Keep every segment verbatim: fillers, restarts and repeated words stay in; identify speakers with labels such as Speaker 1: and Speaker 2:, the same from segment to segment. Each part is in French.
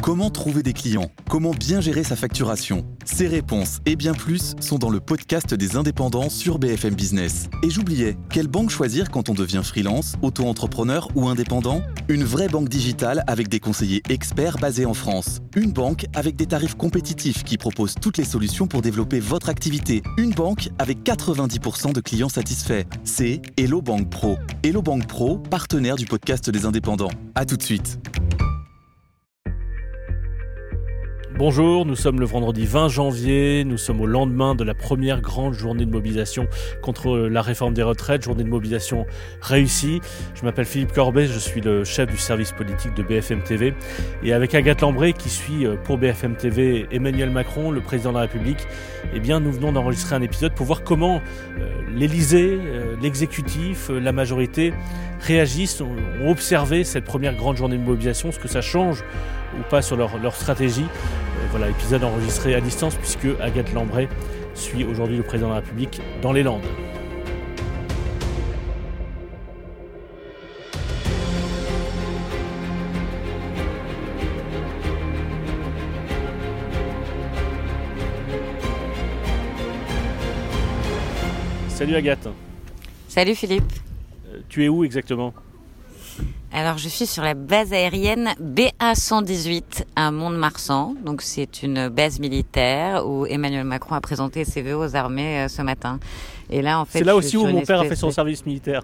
Speaker 1: Comment trouver des clients ? Comment bien gérer sa facturation ? Ces réponses et bien plus sont dans le podcast des indépendants sur B F M Business. Et j'oubliais, quelle banque choisir quand on devient freelance, auto-entrepreneur ou indépendant ? Une vraie banque digitale avec des conseillers experts basés en France. Une banque avec des tarifs compétitifs qui propose toutes les solutions pour développer votre activité. Une banque avec quatre-vingt-dix pour cent de clients satisfaits. C'est Hello Bank Pro. Hello Bank Pro, partenaire du podcast des indépendants. À tout de suite.
Speaker 2: Bonjour, nous sommes le vendredi vingt janvier, nous sommes au lendemain de la première grande journée de mobilisation contre la réforme des retraites, journée de mobilisation réussie. Je m'appelle Philippe Corbet, je suis le chef du service politique de B F M T V et avec Agathe Lambré qui suit pour B F M T V Emmanuel Macron, le président de la République, eh bien nous venons d'enregistrer un épisode pour voir comment euh, l'Élysée, euh, l'exécutif, euh, la majorité réagissent, ont, ont observé cette première grande journée de mobilisation, ce que ça change ou pas sur leur, leur stratégie. Euh, voilà, épisode enregistré à distance puisque Agathe Lambré suit aujourd'hui le président de la République dans les Landes. Salut Agathe.
Speaker 3: Salut Philippe.
Speaker 2: Euh, tu es où exactement ?
Speaker 3: Alors je suis sur la base aérienne B A cent dix-huit à Mont-de-Marsan. Donc c'est une base militaire où Emmanuel Macron a présenté ses vœux aux armées euh, ce matin. Et là en fait,
Speaker 2: c'est là aussi où mon père a fait son
Speaker 3: de...
Speaker 2: service militaire.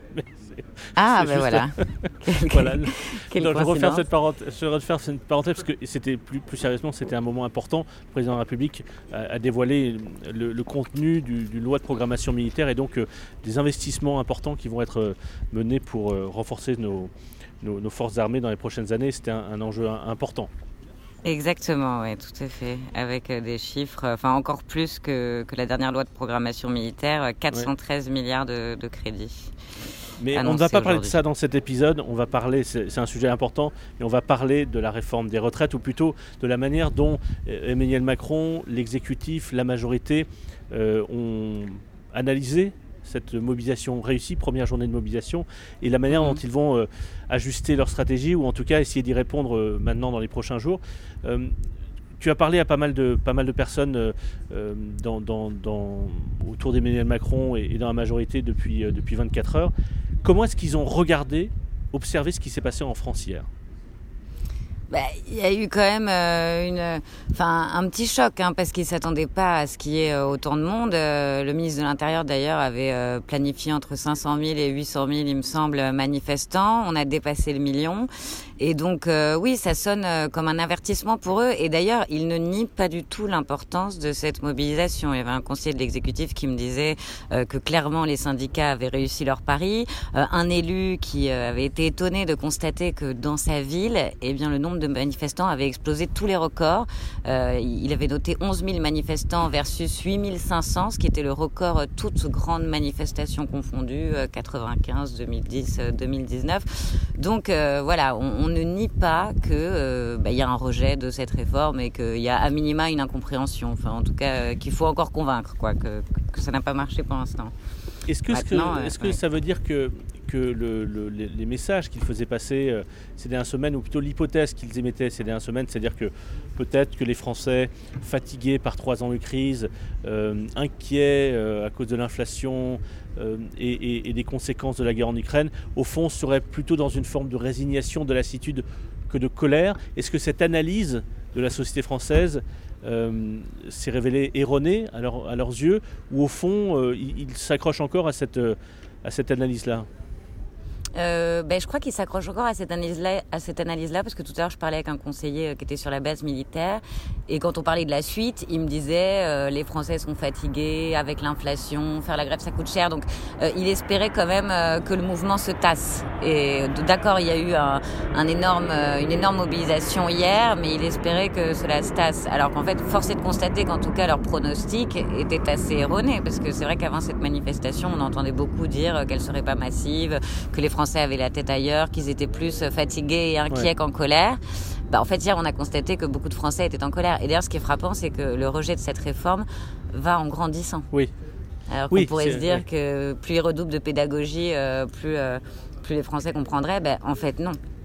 Speaker 3: Ah ben voilà.
Speaker 2: voilà.
Speaker 3: Quelle
Speaker 2: Donc, je vais refaire cette parenthèse, je vais refaire cette parenthèse parce que c'était plus, plus sérieusement, c'était un moment important. Le président de la République a, a dévoilé le, le contenu du, du loi de programmation militaire et donc euh, des investissements importants qui vont être euh, menés pour euh, renforcer nos, nos, nos forces armées dans les prochaines années. C'était un, un enjeu un, important.
Speaker 3: Exactement, oui, tout à fait. Avec euh, des chiffres, enfin encore plus que, que la dernière loi de programmation militaire, quatre cent treize ouais. milliards de, de crédits.
Speaker 2: Mais on ne va pas parler de ça dans cet épisode, on va parler, c'est, c'est un sujet important, mais on va parler de la réforme des retraites, ou plutôt de la manière dont Emmanuel Macron, l'exécutif, la majorité euh, ont analysé cette mobilisation réussie, première journée de mobilisation, et la manière mmh. dont ils vont euh, ajuster leur stratégie, ou en tout cas essayer d'y répondre euh, maintenant dans les prochains jours. Euh, Tu as parlé à pas mal de, pas mal de personnes euh, dans, dans, dans, autour d'Emmanuel Macron et, et dans la majorité depuis, euh, depuis vingt-quatre heures. Comment est-ce qu'ils ont regardé, observé ce qui s'est passé en France hier ?
Speaker 3: Bah, il y a eu quand même euh, une, enfin, un petit choc, hein, parce qu'ils ne s'attendaient pas à ce qu'il y ait euh, autant de monde. Euh, le ministre de l'Intérieur, d'ailleurs, avait euh, planifié entre cinq cent mille et huit cent mille, il me semble, manifestants. On a dépassé le million. Et donc, euh, oui, ça sonne euh, comme un avertissement pour eux. Et d'ailleurs, ils ne nient pas du tout l'importance de cette mobilisation. Il y avait un conseiller de l'exécutif qui me disait euh, que clairement, les syndicats avaient réussi leur pari. Euh, un élu qui euh, avait été étonné de constater que dans sa ville, eh bien, le nombre de manifestants avait explosé tous les records. Euh, il avait noté onze mille manifestants versus huit mille cinq cents, ce qui était le record euh, toutes grandes manifestations confondues, euh, quatre-vingt-quinze, deux mille dix, euh, deux mille dix-neuf. Donc euh, voilà, on, on ne nie pas que euh, bah, y a un rejet de cette réforme et qu'il y a à minima une incompréhension. Enfin, en tout cas, euh, qu'il faut encore convaincre, quoi, que, que ça n'a pas marché pour l'instant.
Speaker 2: Est-ce que,
Speaker 3: Maintenant,
Speaker 2: est-ce que
Speaker 3: euh, ouais.
Speaker 2: ça veut dire que, que le, le, les, les messages qu'ils faisaient passer euh, ces dernières semaines, ou plutôt l'hypothèse qu'ils émettaient ces dernières semaines, c'est-à-dire que peut-être que les Français, fatigués par trois ans de crise, euh, inquiets euh, à cause de l'inflation euh, et, et, et des conséquences de la guerre en Ukraine, au fond seraient plutôt dans une forme de résignation, de lassitude que de colère. Est-ce que cette analyse de la société française Euh, s'est révélé erroné à, leur, à leurs yeux, ou au fond euh, ils, ils s'accrochent encore à cette, à cette analyse-là ?
Speaker 3: Euh, ben, je crois qu'il s'accroche encore à cette analyse-là, à cette analyse-là, parce que tout à l'heure je parlais avec un conseiller qui était sur la base militaire, et quand on parlait de la suite, il me disait euh, les Français sont fatigués avec l'inflation, faire la grève ça coûte cher, donc euh, il espérait quand même euh, que le mouvement se tasse. Et d'accord, il y a eu un, un énorme, une énorme mobilisation hier, mais il espérait que cela se tasse. Alors qu'en fait, force est de constater qu'en tout cas leur pronostic était assez erroné, parce que c'est vrai qu'avant cette manifestation, on entendait beaucoup dire qu'elle serait pas massive, que les Français avaient la tête ailleurs, qu'ils étaient plus fatigués et inquiets ouais. qu'en colère. Bah, en fait, hier, on a constaté que beaucoup de Français étaient en colère. Et d'ailleurs, ce qui est frappant, c'est que le rejet de cette réforme va en grandissant.
Speaker 2: Oui.
Speaker 3: Alors qu'on
Speaker 2: oui,
Speaker 3: pourrait se dire
Speaker 2: oui.
Speaker 3: que plus ils redoublent de pédagogie, euh, plus, euh, plus les Français comprendraient. Ben, en fait, non.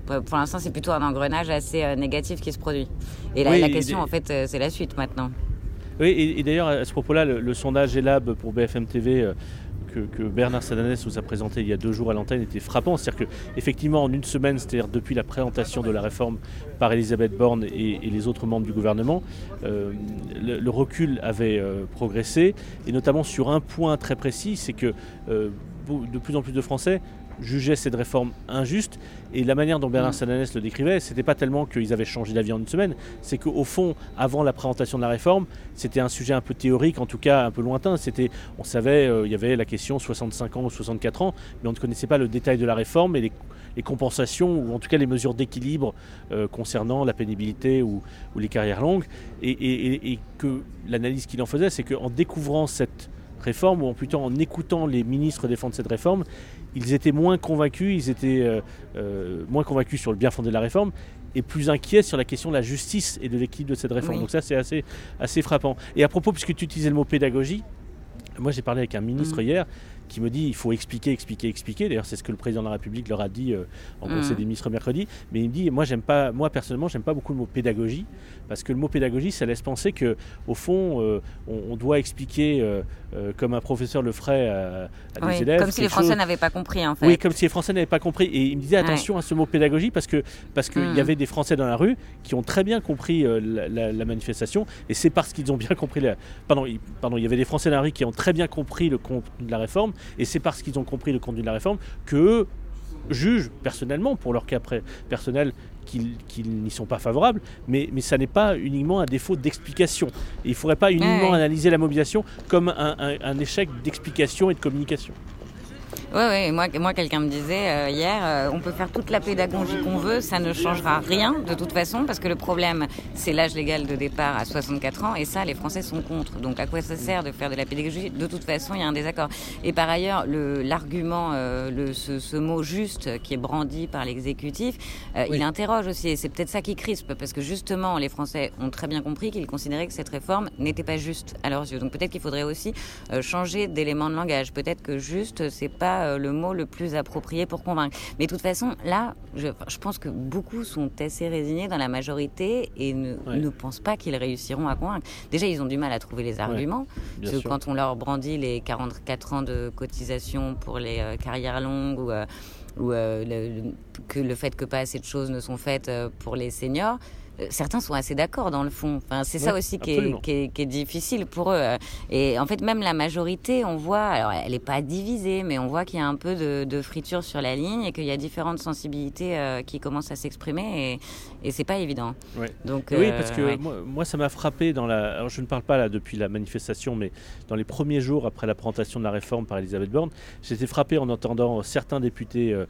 Speaker 3: Pour l'instant, c'est plutôt un engrenage assez euh, négatif qui se produit. Et la,
Speaker 2: oui,
Speaker 3: la question,
Speaker 2: et...
Speaker 3: en fait, euh, c'est la suite maintenant.
Speaker 2: Oui, et, et d'ailleurs, à ce propos-là, le, le sondage Elab pour B F M T V... Euh, Que, que Bernard Sananès nous a présenté il y a deux jours à l'antenne était frappant. C'est-à-dire qu'effectivement, en une semaine, c'est-à-dire depuis la présentation de la réforme par Elisabeth Borne et, et les autres membres du gouvernement, euh, le, le recul avait euh, progressé, et notamment sur un point très précis, c'est que euh, de plus en plus de Français jugeaient cette réforme injuste, et la manière dont Bernard Sananès le décrivait, c'était pas tellement qu'ils avaient changé d'avis en une semaine, c'est qu'au fond, avant la présentation de la réforme, c'était un sujet un peu théorique, en tout cas un peu lointain. C'était, on savait, euh, il y avait la question soixante-cinq ans ou soixante-quatre ans, mais on ne connaissait pas le détail de la réforme et les, les compensations, ou en tout cas les mesures d'équilibre euh, concernant la pénibilité ou, ou les carrières longues, et, et, et que l'analyse qu'il en faisait, c'est qu'en découvrant cette réforme, ou plutôt en écoutant les ministres défendre cette réforme, ils étaient moins convaincus, ils étaient euh, euh, moins convaincus sur le bien fondé de la réforme, et plus inquiets sur la question de la justice et de l'équilibre de cette réforme. Oui. Donc ça, c'est assez, assez frappant. Et à propos, puisque tu utilisais le mot pédagogie, moi j'ai parlé avec un ministre mmh. hier qui me dit il faut expliquer, expliquer, expliquer. D'ailleurs, c'est ce que le président de la République leur a dit euh, en mmh. Conseil des ministres mercredi. Mais il me dit, moi, j'aime pas, moi personnellement, j'aime pas beaucoup le mot pédagogie, parce que le mot pédagogie, ça laisse penser que, au fond, euh, on, on doit expliquer, euh, euh, comme un professeur le ferait à, à
Speaker 3: oui,
Speaker 2: des élèves.
Speaker 3: Comme si les Français chose... n'avaient pas compris, en fait.
Speaker 2: Oui, comme si les Français n'avaient pas compris. Et il me disait attention ouais. à ce mot pédagogie, parce que parce qu'il mmh. y avait des Français dans la rue qui ont très bien compris euh, la, la, la manifestation, et c'est parce qu'ils ont bien compris la. Pardon, il, pardon, il y avait des Français dans la rue qui ont très bien compris le contenu de la réforme, et c'est parce qu'ils ont compris le contenu de la réforme qu'eux jugent personnellement, pour leur cas personnel, qu'ils, qu'ils n'y sont pas favorables, mais, mais ça n'est pas uniquement un défaut d'explication. Et il ne faudrait pas uniquement ouais. analyser la mobilisation comme un, un, un échec d'explication et de communication.
Speaker 3: Oui, oui. Moi, moi, quelqu'un me disait euh, hier, euh, on peut faire toute la pédagogie qu'on veut, ça ne changera rien de toute façon, parce que le problème, c'est l'âge légal de départ à soixante-quatre ans, et ça, les Français sont contre. Donc, à quoi ça sert de faire de la pédagogie ? De toute façon, il y a un désaccord. Et par ailleurs, le, l'argument, euh, le, ce, ce mot juste qui est brandi par l'exécutif, euh, oui. il interroge aussi, et c'est peut-être ça qui crispe, parce que justement, les Français ont très bien compris qu'ils considéraient que cette réforme n'était pas juste à leurs yeux. Donc, peut-être qu'il faudrait aussi euh, changer d'élément de langage. Peut-être que juste, c'est pas le mot le plus approprié pour convaincre. Mais de toute façon, là, je, je pense que beaucoup sont assez résignés dans la majorité et ne, ouais. ne pensent pas qu'ils réussiront à convaincre. Déjà, ils ont du mal à trouver les arguments. Ouais, parce que sûr. Quand on leur brandit les quarante-quatre ans de cotisation pour les euh, carrières longues ou, euh, ou euh, le, le, que le fait que pas assez de choses ne sont faites euh, pour les seniors, certains sont assez d'accord dans le fond. Enfin, c'est oui, ça aussi qui est, qui, est, qui est difficile pour eux. Et en fait, même la majorité, on voit, alors elle n'est pas divisée, mais on voit qu'il y a un peu de, de friture sur la ligne et qu'il y a différentes sensibilités euh, qui commencent à s'exprimer et, et c'est pas évident.
Speaker 2: Ouais.
Speaker 3: Donc,
Speaker 2: oui,
Speaker 3: euh,
Speaker 2: parce que
Speaker 3: ouais.
Speaker 2: moi, moi, ça m'a frappé dans la. Alors, je ne parle pas là depuis la manifestation, mais dans les premiers jours après la présentation de la réforme par Elisabeth Borne, j'étais frappé en entendant certains députés euh,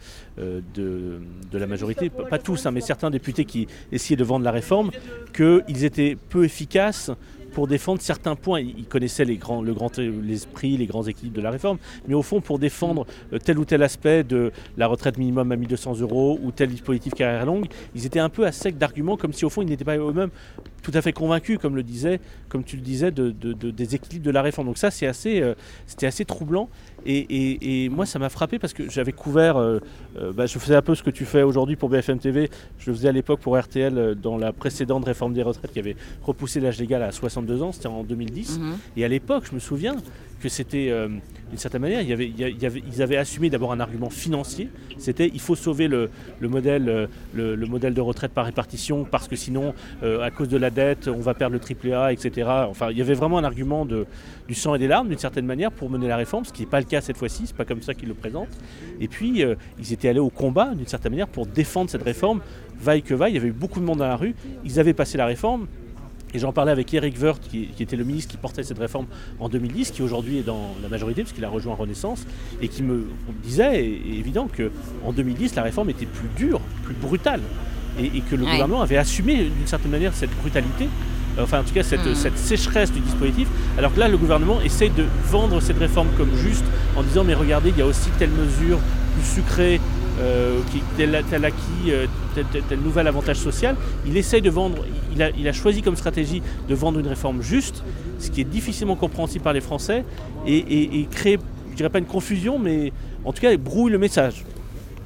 Speaker 2: de, de la majorité, pas tous, hein, mais certains députés qui essayaient de vendre la réforme, qu'ils étaient peu efficaces pour défendre certains points. Ils connaissaient les grands, le grand, l'esprit, les grands équilibres de la réforme, mais au fond, pour défendre tel ou tel aspect de la retraite minimum à mille deux cents euros ou tel dispositif carrière longue, ils étaient un peu à sec d'arguments, comme si au fond, ils n'étaient pas eux-mêmes tout à fait convaincus, comme, le disait, comme tu le disais, de, de, de, des équilibres de la réforme. Donc ça, c'est assez, euh, c'était assez troublant. Et, et, et moi, ça m'a frappé parce que j'avais couvert, euh, euh, bah, je faisais un peu ce que tu fais aujourd'hui pour B F M T V, je le faisais à l'époque pour R T L euh, dans la précédente réforme des retraites qui avait repoussé l'âge légal à soixante-deux ans, c'était en deux mille dix. Mm-hmm. Et à l'époque, je me souviens que c'était, euh, d'une certaine manière, il y avait, il y avait, ils avaient assumé d'abord un argument financier, c'était il faut sauver le, le, modèle, euh, le, le modèle de retraite par répartition parce que sinon, euh, à cause de la dette, on va perdre le triple A, et cetera. Enfin, il y avait vraiment un argument de, du sang et des larmes, d'une certaine manière, pour mener la réforme, ce qui n'est pas le cas cette fois-ci, c'est pas comme ça qu'ils le présentent. Et puis, euh, ils étaient allés au combat, d'une certaine manière, pour défendre cette réforme, vaille que vaille. Il y avait eu beaucoup de monde dans la rue, ils avaient passé la réforme. Et j'en parlais avec Éric Woerth, qui, qui était le ministre qui portait cette réforme en deux mille dix, qui aujourd'hui est dans la majorité, parce qu'il a rejoint Renaissance, et qui me disait, et, et évident, qu'en deux mille dix, la réforme était plus dure, plus brutale, et, et que le ouais. gouvernement avait assumé d'une certaine manière cette brutalité, enfin en tout cas cette, mmh. cette sécheresse du dispositif, alors que là, le gouvernement essaye de vendre cette réforme comme juste, en disant, mais regardez, il y a aussi telle mesure plus sucrée, Euh, qui, tel, tel acquis, euh, tel, tel, tel nouvel avantage social. Il essaye de vendre, il a, il a choisi comme stratégie de vendre une réforme juste, ce qui est difficilement compréhensible par les Français, et, et, et crée, je dirais pas une confusion, mais en tout cas, il brouille le message.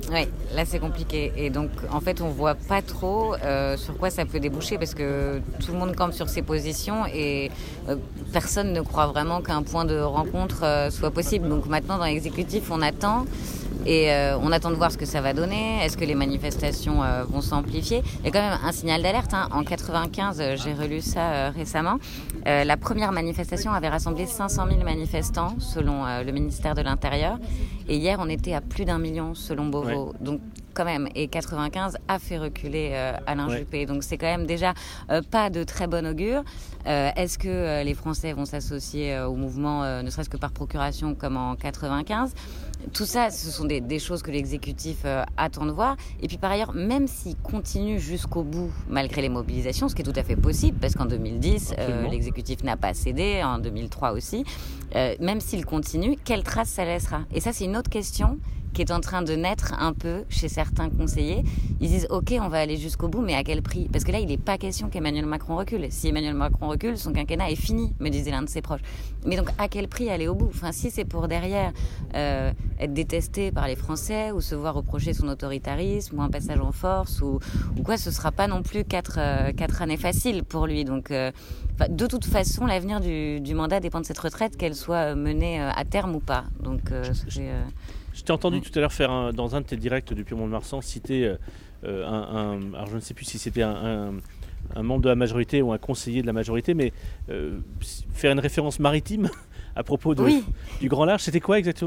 Speaker 3: Oui, là c'est compliqué. Et donc en fait on voit pas trop euh, sur quoi ça peut déboucher parce que tout le monde campe sur ses positions et euh, personne ne croit vraiment qu'un point de rencontre euh, soit possible. Donc maintenant dans l'exécutif on attend et euh, on attend de voir ce que ça va donner. Est-ce que les manifestations euh, vont s'amplifier? Il y a quand même un signal d'alerte. Hein. En quatre-vingt-quinze, euh, j'ai relu ça euh, récemment. Euh, la première manifestation avait rassemblé cinq cent mille manifestants selon euh, le ministère de l'Intérieur. Et hier, on était à plus d'un million selon Beauvau. Ouais. Donc quand même, et quatre-vingt-quinze a fait reculer euh, Alain ouais. Juppé. Donc c'est quand même déjà euh, pas de très bon augure. Euh, est-ce que euh, les Français vont s'associer euh, au mouvement, euh, ne serait-ce que par procuration comme en quatre-vingt-quinze? Tout ça, ce sont des, des choses que l'exécutif euh, attend de voir. Et puis par ailleurs, même s'il continue jusqu'au bout, malgré les mobilisations, ce qui est tout à fait possible, parce qu'en deux mille dix, euh, l'exécutif n'a pas cédé, en deux mille trois aussi, euh, même s'il continue, quelle trace ça laissera? Et ça, c'est une autre question qui est en train de naître un peu chez certains conseillers. Ils disent « Ok, on va aller jusqu'au bout, mais à quel prix ?» Parce que là, il n'est pas question qu'Emmanuel Macron recule. Si Emmanuel Macron recule, son quinquennat est fini, me disait l'un de ses proches. Mais donc, à quel prix aller au bout? Enfin, si c'est pour derrière euh, être détesté par les Français ou se voir reprocher son autoritarisme ou un passage en force ou, ou quoi, ce ne sera pas non plus quatre, euh, quatre années faciles pour lui. Donc, euh, de toute façon, l'avenir du, du mandat dépend de cette retraite, qu'elle soit menée à terme ou pas. Donc, euh, c'est... Euh,
Speaker 2: Je t'ai entendu tout à l'heure faire un, dans un de tes directs du Piémont-de-Marsan citer euh, un, un, alors je ne sais plus si c'était un, un, un membre de la majorité ou un conseiller de la majorité, mais euh, faire une référence maritime à propos de,
Speaker 3: oui.
Speaker 2: du Grand Large, c'était quoi exactement ?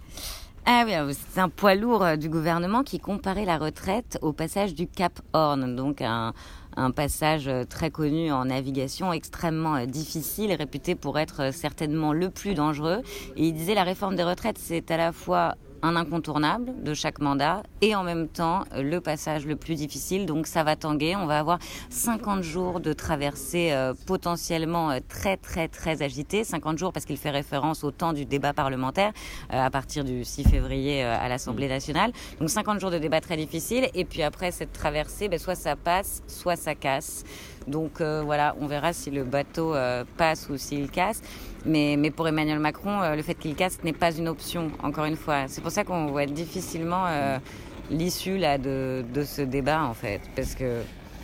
Speaker 3: Ah oui, c'est un poids lourd du gouvernement qui comparait la retraite au passage du Cap Horn, donc un, un passage très connu en navigation, extrêmement difficile, réputé pour être certainement le plus dangereux. Et il disait la réforme des retraites, c'est à la fois un incontournable de chaque mandat et en même temps le passage le plus difficile. Donc ça va tanguer, on va avoir cinquante jours de traversée euh, potentiellement euh, très très très agitée. cinquante jours parce qu'il fait référence au temps du débat parlementaire euh, à partir du six février euh, à l'Assemblée nationale. Donc cinquante jours de débat très difficile et puis après cette traversée, ben, soit ça passe, soit ça casse. Donc euh, voilà, on verra si le bateau euh, passe ou s'il casse. Mais, mais pour Emmanuel Macron, euh, le fait qu'il casse n'est pas une option, encore une fois. C'est pour ça qu'on voit difficilement euh, l'issue là, de, de ce débat, en fait. Parce que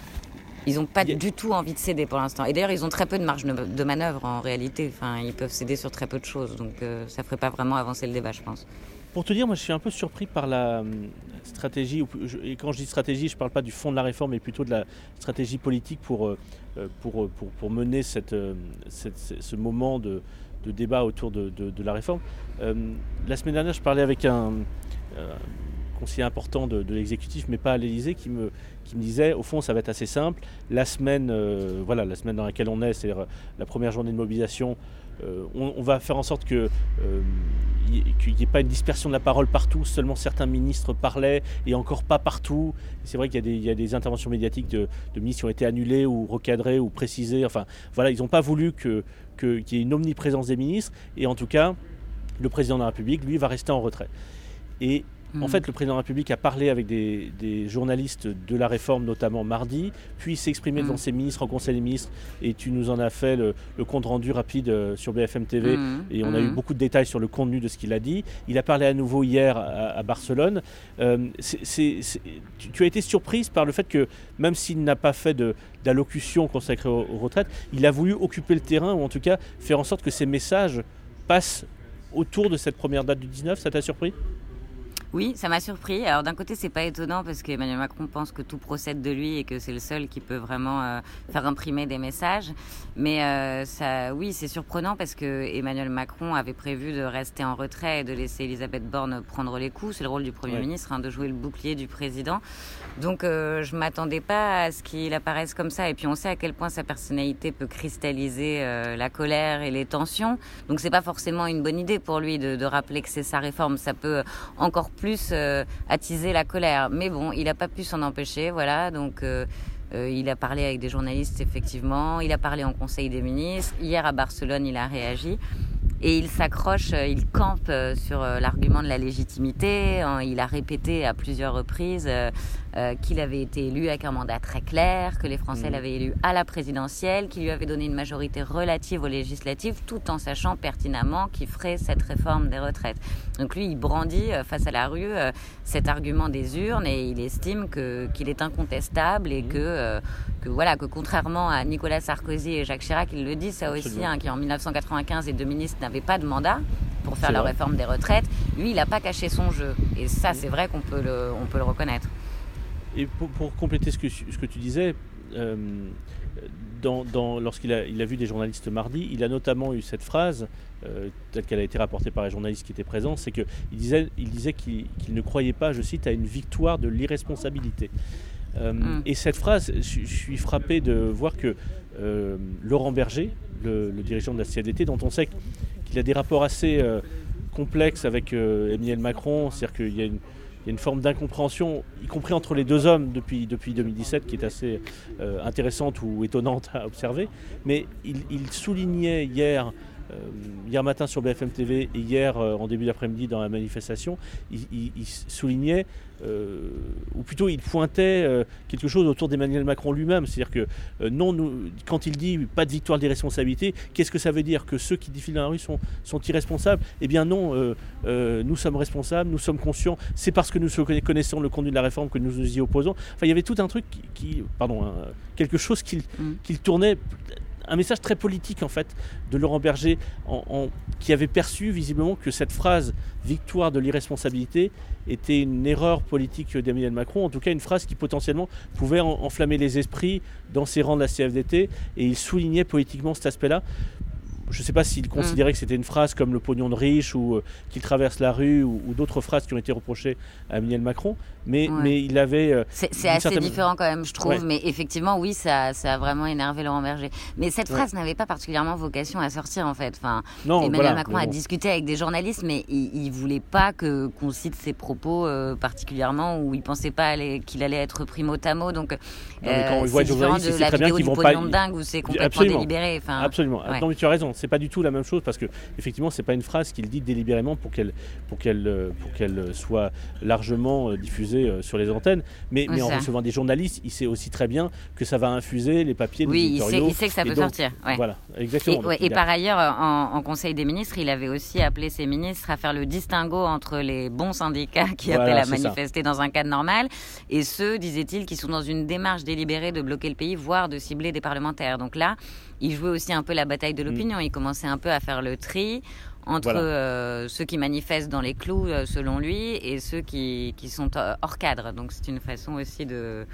Speaker 3: ils n'ont pas yeah. du tout envie de céder pour l'instant. Et d'ailleurs, ils ont très peu de marge de manœuvre, en réalité. Enfin, ils peuvent céder sur très peu de choses. Donc euh, ça ne ferait pas vraiment avancer le débat, je pense.
Speaker 2: Pour te dire, moi je suis un peu surpris par la stratégie, et quand je dis stratégie, je ne parle pas du fond de la réforme, mais plutôt de la stratégie politique pour, pour, pour, pour mener cette, cette, ce moment de, de débat autour de, de, de la réforme. Euh, la semaine dernière, je parlais avec un, un conseiller important de, de l'exécutif, mais pas à l'Élysée, qui me, qui me disait, au fond, ça va être assez simple. La semaine, euh, voilà, la semaine dans laquelle on est, c'est la première journée de mobilisation. Euh, on, on va faire en sorte que euh, qu'il n'y ait pas une dispersion de la parole partout, seulement certains ministres parlaient et encore pas partout. Et c'est vrai qu'il y a, des, il y a des interventions médiatiques de, de ministres qui ont été annulées ou recadrées ou précisées. Enfin, voilà, ils n'ont pas voulu que, que, qu'il y ait une omniprésence des ministres. Et en tout cas, le président de la République, lui, va rester en retrait. Et en fait, le président de la République a parlé avec des, des journalistes de la réforme, notamment mardi, puis s'est exprimé mmh. devant ses ministres en Conseil des ministres, et tu nous en as fait le, le compte-rendu rapide sur B F M T V, mmh. et on mmh. a eu beaucoup de détails sur le contenu de ce qu'il a dit. Il a parlé à nouveau hier à, à Barcelone. Euh, c'est, c'est, c'est, tu, tu as été surprise par le fait que, même s'il n'a pas fait de, d'allocution consacrée aux, aux retraites, il a voulu occuper le terrain, ou en tout cas faire en sorte que ses messages passent autour de cette première date du dix-neuf. Ça t'a surpris ?
Speaker 3: Oui, ça m'a surpris. Alors d'un côté, c'est pas étonnant parce qu'Emmanuel Macron pense que tout procède de lui et que c'est le seul qui peut vraiment euh, faire imprimer des messages. Mais euh, ça, oui, c'est surprenant parce que Emmanuel Macron avait prévu de rester en retrait et de laisser Elisabeth Borne prendre les coups. C'est le rôle du Premier ouais. ministre, hein, de jouer le bouclier du président. Donc euh, je m'attendais pas à ce qu'il apparaisse comme ça. Et puis on sait à quel point sa personnalité peut cristalliser euh, la colère et les tensions. Donc c'est pas forcément une bonne idée pour lui de, de rappeler que c'est sa réforme. Ça peut encore plus plus euh, attiser la colère. Mais bon, il n'a pas pu s'en empêcher, voilà. Donc, euh, euh, il a parlé avec des journalistes, effectivement. Il a parlé en Conseil des ministres. Hier, à Barcelone, il a réagi. Et il s'accroche, il campe sur l'argument de la légitimité. Il a répété à plusieurs reprises euh, qu'il avait été élu avec un mandat très clair, que les Français mmh. l'avaient élu à la présidentielle, qu'il lui avait donné une majorité relative aux législatives, tout en sachant pertinemment qu'il ferait cette réforme des retraites. Donc lui, il brandit euh, face à la rue euh, cet argument des urnes et il estime que, qu'il est incontestable et que, euh, que, voilà, que contrairement à Nicolas Sarkozy et Jacques Chirac, ils le disent ça aussi, hein, qui en dix-neuf cent quatre-vingt-quinze et deux ministres n'avaient pas de mandat pour faire c'est leur vrai. réforme des retraites. Lui, il n'a pas caché son jeu. Et ça, c'est vrai qu'on peut le, on peut le reconnaître.
Speaker 2: Et pour, pour compléter ce que, ce que tu disais, euh, dans, dans, lorsqu'il a, il a vu des journalistes mardi, il a notamment eu cette phrase, euh, telle qu'elle a été rapportée par les journalistes qui étaient présents, c'est qu'il disait, il disait qu'il, qu'il ne croyait pas, je cite, à une victoire de l'irresponsabilité. Euh, mmh. Et cette phrase, je, je suis frappé de voir que euh, Laurent Berger, le, le dirigeant de la C F D T, dont on sait qu'il a des rapports assez euh, complexes avec euh, Emmanuel Macron, c'est-à-dire qu'il y a une Il y a une forme d'incompréhension, y compris entre les deux hommes depuis, depuis deux mille dix-sept, qui est assez euh, intéressante ou étonnante à observer. Mais il, il soulignait hier, euh, hier matin sur B F M T V et hier euh, en début d'après-midi dans la manifestation, il, il, il soulignait, euh, ou plutôt il pointait euh, quelque chose autour d'Emmanuel Macron lui-même. C'est-à-dire que euh, non, nous, quand il dit pas de victoire des responsabilités, qu'est-ce que ça veut dire? Que ceux qui défilent dans la rue sont, sont irresponsables? Eh bien non, euh, euh, nous sommes responsables, nous sommes conscients, c'est parce que nous connaissons le contenu de la réforme que nous nous y opposons. Enfin, il y avait tout un truc qui, qui pardon, hein, quelque chose qu'il, mmh. qu'il tournait, un message très politique en fait de Laurent Berger, en, en, qui avait perçu visiblement que cette phrase « victoire de l'irresponsabilité » était une erreur politique d'Emmanuel Macron, en tout cas une phrase qui potentiellement pouvait en, enflammer les esprits dans ses rangs de la C F D T, et il soulignait politiquement cet aspect-là. Je ne sais pas s'il considérait mmh. que c'était une phrase comme le pognon de riche ou euh, qu'il traverse la rue ou, ou d'autres phrases qui ont été reprochées à Emmanuel Macron, mais, ouais. mais il avait... Euh,
Speaker 3: c'est c'est assez certaine... différent quand même, je trouve, ouais. mais effectivement, oui, ça, ça a vraiment énervé Laurent Berger. Mais cette phrase ouais. n'avait pas particulièrement vocation à sortir, en fait. Enfin, non, Emmanuel voilà, Macron a bon. discuté avec des journalistes, mais il ne voulait pas que, qu'on cite ses propos euh, particulièrement, où il ne pensait pas aller, qu'il allait être pris mot à mot. Donc, non, euh, quand on voit c'est différent de la vidéo du pognon de dingue, où c'est complètement Absolument. délibéré. Enfin,
Speaker 2: Absolument. Ouais. Non, mais tu as raison, c'est pas du tout la même chose, parce que effectivement c'est pas une phrase qu'il dit délibérément pour qu'elle, pour qu'elle, pour qu'elle soit largement diffusée sur les antennes, mais, mais en recevant des journalistes, il sait aussi très bien que ça va infuser les papiers,
Speaker 3: oui,
Speaker 2: les éditoriaux.
Speaker 3: Oui, il sait que ça peut donc, sortir. Ouais.
Speaker 2: Voilà, exactement.
Speaker 3: Et, ouais, et a... par ailleurs, en, en Conseil des ministres, il avait aussi appelé ses ministres à faire le distinguo entre les bons syndicats qui voilà, appellent à manifester ça. dans un cadre normal et ceux, disait-il, qui sont dans une démarche délibérée de bloquer le pays, voire de cibler des parlementaires. Donc là, il jouait aussi un peu la bataille de l'opinion. Mmh. Il commençait un peu à faire le tri entre voilà. euh, ceux qui manifestent dans les clous, euh, selon lui, et ceux qui, qui sont hors cadre. Donc c'est une façon aussi de,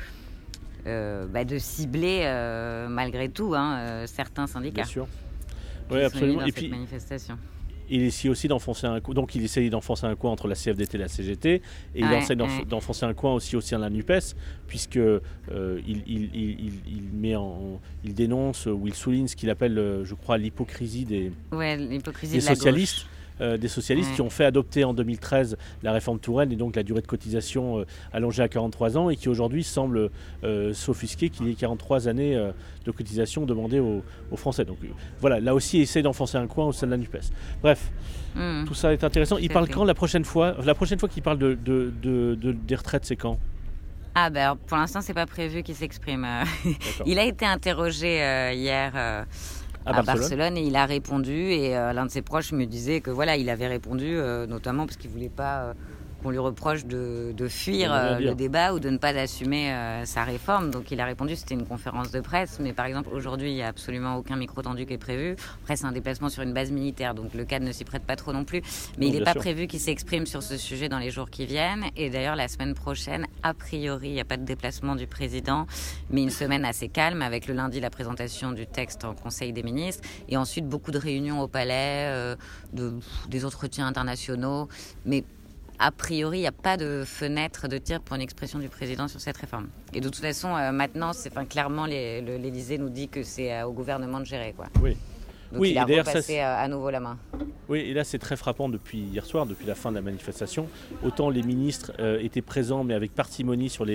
Speaker 3: euh, bah, de cibler, euh, malgré tout, hein, euh, certains syndicats.
Speaker 2: Bien sûr. Oui, absolument.
Speaker 3: Dans
Speaker 2: et
Speaker 3: cette
Speaker 2: puis,
Speaker 3: manifestation.
Speaker 2: Il essaie aussi d'enfoncer un coin, donc il essaye d'enfoncer un coin entre la C F D T et la C G T, et il ouais, essaie d'enf- ouais. d'enfoncer un coin aussi au sein de la NUPES, puisque euh, il, il, il, il met en, il dénonce ou il souligne ce qu'il appelle, je crois, l'hypocrisie des,
Speaker 3: ouais, l'hypocrisie
Speaker 2: des
Speaker 3: de la
Speaker 2: socialistes.
Speaker 3: Gauche.
Speaker 2: Euh, des socialistes ouais. qui ont fait adopter en deux mille treize la réforme Touraine et donc la durée de cotisation euh, allongée à quarante-trois ans et qui aujourd'hui semble euh, s'offusquer qu'il y ait quarante-trois années euh, de cotisation demandées aux, aux Français. Donc euh, voilà, là aussi, il essaie d'enfoncer un coin au sein de la NUPES. Bref, mmh. tout ça est intéressant. Il c'est parle fait. quand la prochaine fois La prochaine fois qu'il parle de, de, de, de, des retraites, c'est quand?
Speaker 3: Ah ben, pour l'instant, c'est pas prévu qu'il s'exprime. Il a été interrogé euh, hier... Euh... À, à Barcelone. Barcelone et il a répondu et euh, l'un de ses proches me disait que voilà il avait répondu euh, notamment parce qu'il voulait pas euh, qu'on lui reproche de, de fuir euh, le débat ou de ne pas assumer euh, sa réforme, donc il a répondu, c'était une conférence de presse, mais par exemple aujourd'hui il n'y a absolument aucun micro tendu qui est prévu. Après c'est un déplacement sur une base militaire, donc le cadre ne s'y prête pas trop non plus, mais non, il n'est pas sûr. prévu qu'il s'exprime sur ce sujet dans les jours qui viennent, et d'ailleurs la semaine prochaine a priori il n'y a pas de déplacement du président, mais une semaine assez calme avec le lundi la présentation du texte en Conseil des ministres et ensuite beaucoup de réunions au palais, euh, de, des entretiens internationaux, mais a priori, il n'y a pas de fenêtre de tir pour une expression du président sur cette réforme. Et de toute façon, euh, maintenant, c'est, enfin, clairement, les, le, l'Élysée nous dit que c'est euh, au gouvernement de gérer, quoi.
Speaker 2: Oui.
Speaker 3: Donc oui, il a repassé ça, à nouveau la main.
Speaker 2: Oui, et là c'est très frappant depuis hier soir, depuis la fin de la manifestation. Autant les ministres euh, étaient présents, mais avec parcimonie sur les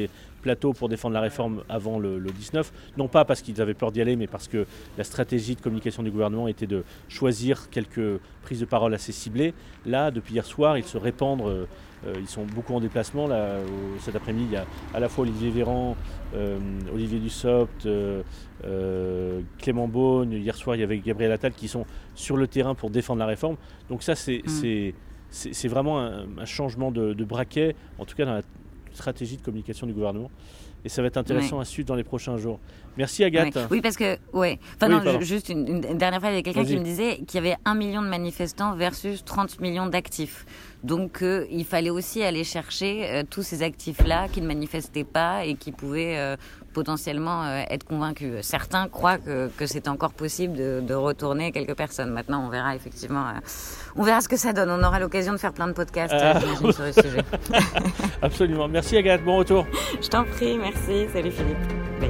Speaker 2: plateau pour défendre la réforme avant le, le dix-neuf, non pas parce qu'ils avaient peur d'y aller, mais parce que la stratégie de communication du gouvernement était de choisir quelques prises de parole assez ciblées. Là, depuis hier soir, ils se répandent, euh, euh, ils sont beaucoup en déplacement. Là, euh, cet après-midi, il y a à la fois Olivier Véran, euh, Olivier Dussopt, euh, euh, Clément Beaune. Hier soir, il y avait Gabriel Attal qui sont sur le terrain pour défendre la réforme. Donc ça, c'est, mmh. c'est, c'est, c'est vraiment un, un changement de, de braquet, en tout cas dans la stratégie de communication du gouvernement. Et ça va être intéressant ouais. à suivre dans les prochains jours. Merci Agathe.
Speaker 3: Ouais. Oui, parce que, ouais. Enfin, oui, non, juste une, une dernière fois, il y avait quelqu'un Vas-y. qui me disait qu'il y avait un million de manifestants versus trente millions d'actifs. Donc, euh, il fallait aussi aller chercher euh, tous ces actifs-là qui ne manifestaient pas et qui pouvaient euh, potentiellement euh, être convaincus. Certains croient que, que c'est encore possible de, de retourner quelques personnes. Maintenant, on verra effectivement. Euh, on verra ce que ça donne. On aura l'occasion de faire plein de podcasts ah. euh, sur le sujet.
Speaker 2: Absolument. Merci Agathe. Bon retour.
Speaker 3: Je t'en prie. Merci. Salut Philippe. Bye.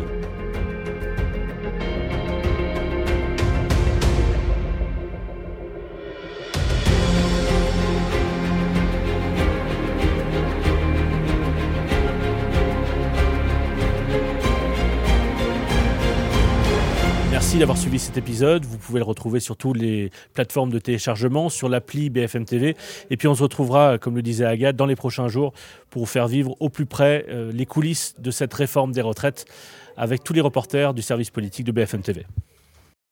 Speaker 2: Merci d'avoir suivi cet épisode. Vous pouvez le retrouver sur toutes les plateformes de téléchargement, sur l'appli B F M T V. Et puis on se retrouvera, comme le disait Agathe, dans les prochains jours pour vous faire vivre au plus près euh, les coulisses de cette réforme des retraites avec tous les reporters du service politique de B F M T V.